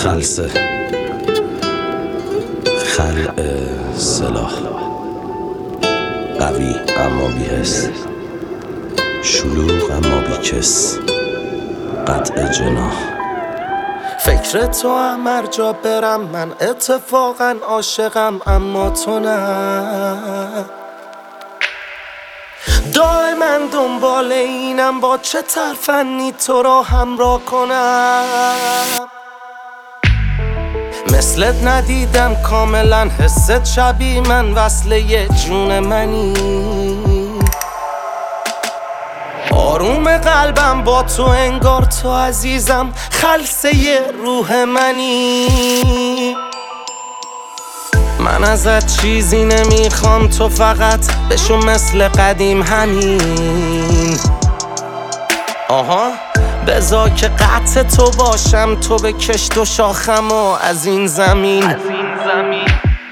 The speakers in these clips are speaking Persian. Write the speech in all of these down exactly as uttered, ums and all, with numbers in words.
خلسه خلع سلاح، قوی اما بی‌حس، شلوغ اما بی‌کس، قطع جناح. فکر تو هم هر جا برم، من اتفاقا عاشقم اما تو نه. دائما دنبال اینم با چه ترفنی تو را همراه کنم. مثلت ندیدم کاملا، حست شبیه من، وصل یه جون منی. آروم قلبم با تو انگار تو عزیزم، خلسه ی روح منی. من ازت چیزی نمیخوام، تو فقط بشو مثل قدیم همین. آها بذار که قطع تو باشم، تو به کشت و شاخم و از این زمین, از این زمین.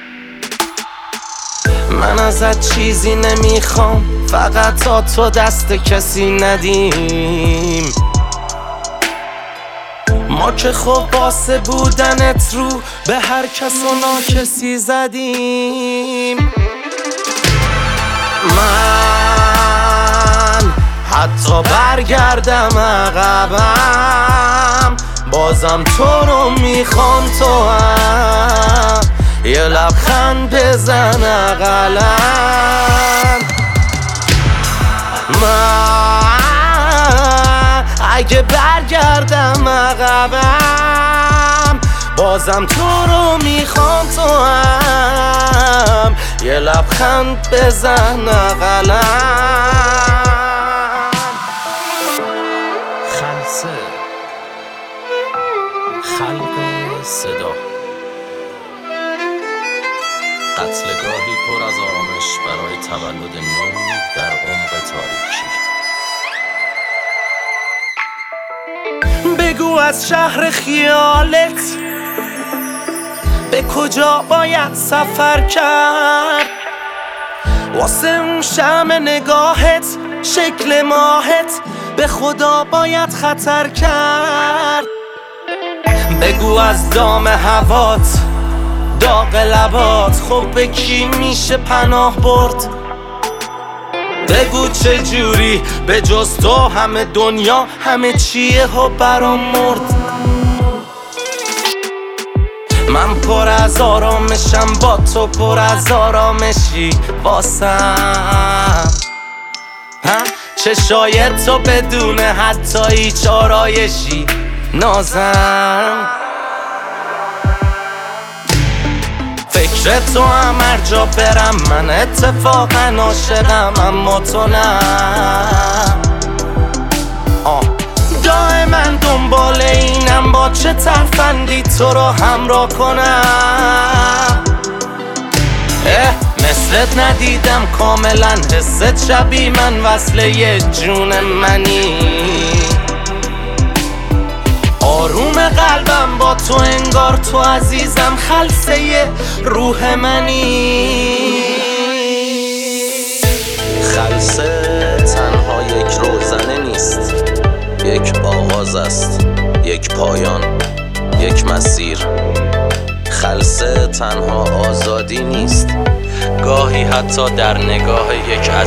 من ازت چیزی نمیخوام، فقط تا تو دست کسی ندیم. ما که خب واسه بودنت رو به هر کس و ناکسی زدیم. من حتی برگردم عقبم، بازم تو رو میخوام، تو هم یه لبخند بزن اقلن. من اگه برگردم عقبم، بازم تو رو میخوام، تو هم یه لبخند بزن اقلن. خلسه خلق صدا، قتلگاهی پر از آرامش برای تولد نور در عمق تاریکی. بگو از شهر خیالت به کجا باید سفر کرد، واسه اون شمع نگاهت، شکل ماهت، به خدا باید خطر کرد. بگو از دام هوات، داغ لبات، خب به کی میشه پناه برد. بگو چه جوری به جز تو همه دنیا همه چیه و برام مرد. من پر از آرامشم، با تو پر از آرامشی واسم. چشای تو بدون حتی هیچ آرایشی نازم. فکر تو هم هر جا برم، من اتفاقا عاشقم اما تو نه. آه دائما دنبال اینم با چه ترفندی تو رو همراه کنم. اه مثلت ندیدم کاملا، حست شبیه من، وصل یه جون منی. آروم قلبم با تو انگار تو عزیزم، خلسه ی روح منی. خلسه تنها یک روزنه نیست، یک آغاز است، یک پایان، یک مسیر. خلسه تنها آزادی نیست، گاهی حتی در نگاه یک